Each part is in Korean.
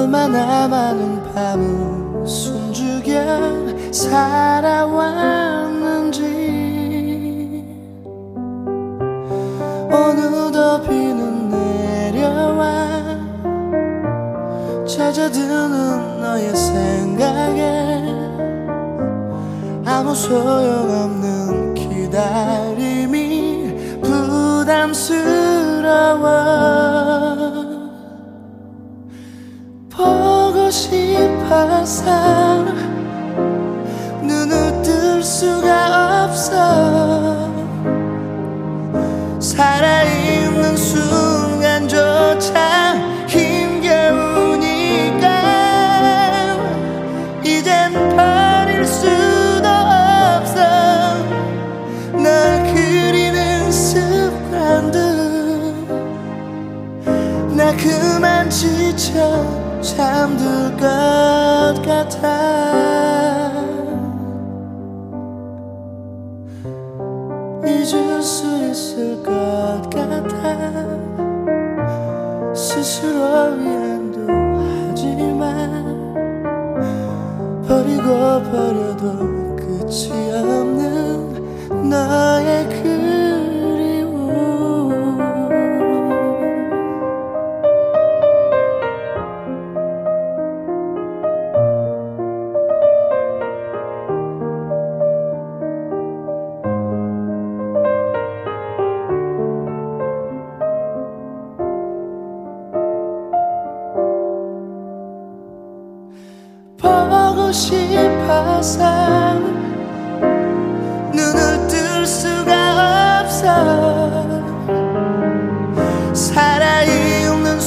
얼마나 많은 밤을 숨죽여 살아왔는지. 어느덧 비는 내려와 찾아드는 너의 생각에 아무 소용없는 기다림이 부담스러워. 보고 싶어서 눈을 뜰 수가 없어. 살아있는 순간조차 힘겨우니까 이젠 버릴 수도 없어. 널 그리는 습관들. 나 그만 지쳐 잠들 것 같아. 잊을 수 있을 것 같아. 스스로 위안도 하지만 버리고 버려도 끝이 없는 너의 그리움. 보고 싶어서 눈을 뜰 수가 없어. 살아있는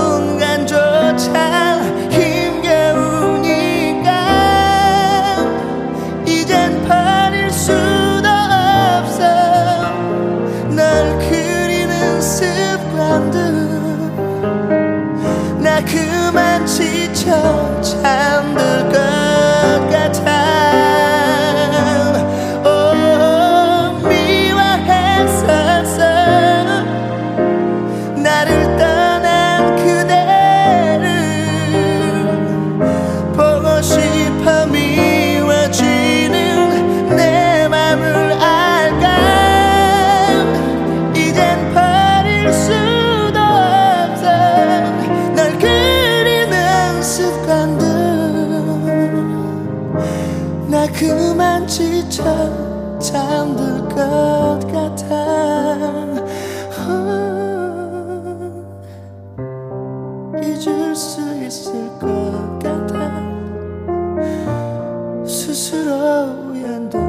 순간조차 힘겨우니까 이젠 버릴 수도 없어. 널 그리는 습관들. 나 그만 지쳐 잠들 것 같아. 미워했었어. 나를 떠난 그대를 보고 싶어. 미워지는 내 맘을 알까. 이젠 버릴 수도 없어. 널 그리는 습관들. 나 그만 지쳐 잠들 것 같아. 잊을 수 있을 것 같아. 스스로 위안도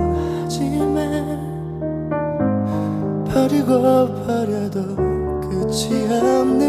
하지만 버리고 버려도 끝이 없는